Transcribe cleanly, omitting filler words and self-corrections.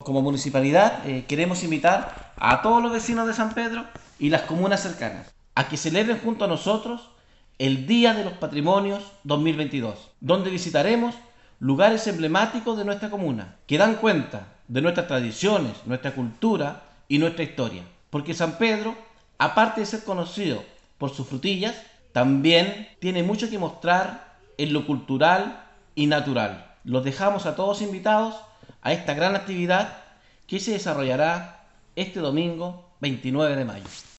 como municipalidad queremos invitar a todos los vecinos de San Pedro y las comunas cercanas a que celebren junto a nosotros el Día de los Patrimonios 2022, donde visitaremos lugares emblemáticos de nuestra comuna que dan cuenta de nuestras tradiciones, nuestra cultura y nuestra historia. Porque San Pedro, aparte de ser conocido por sus frutillas, también tiene mucho que mostrar en lo cultural y natural. Los dejamos a todos invitados a esta gran actividad que se desarrollará este domingo 29 de mayo.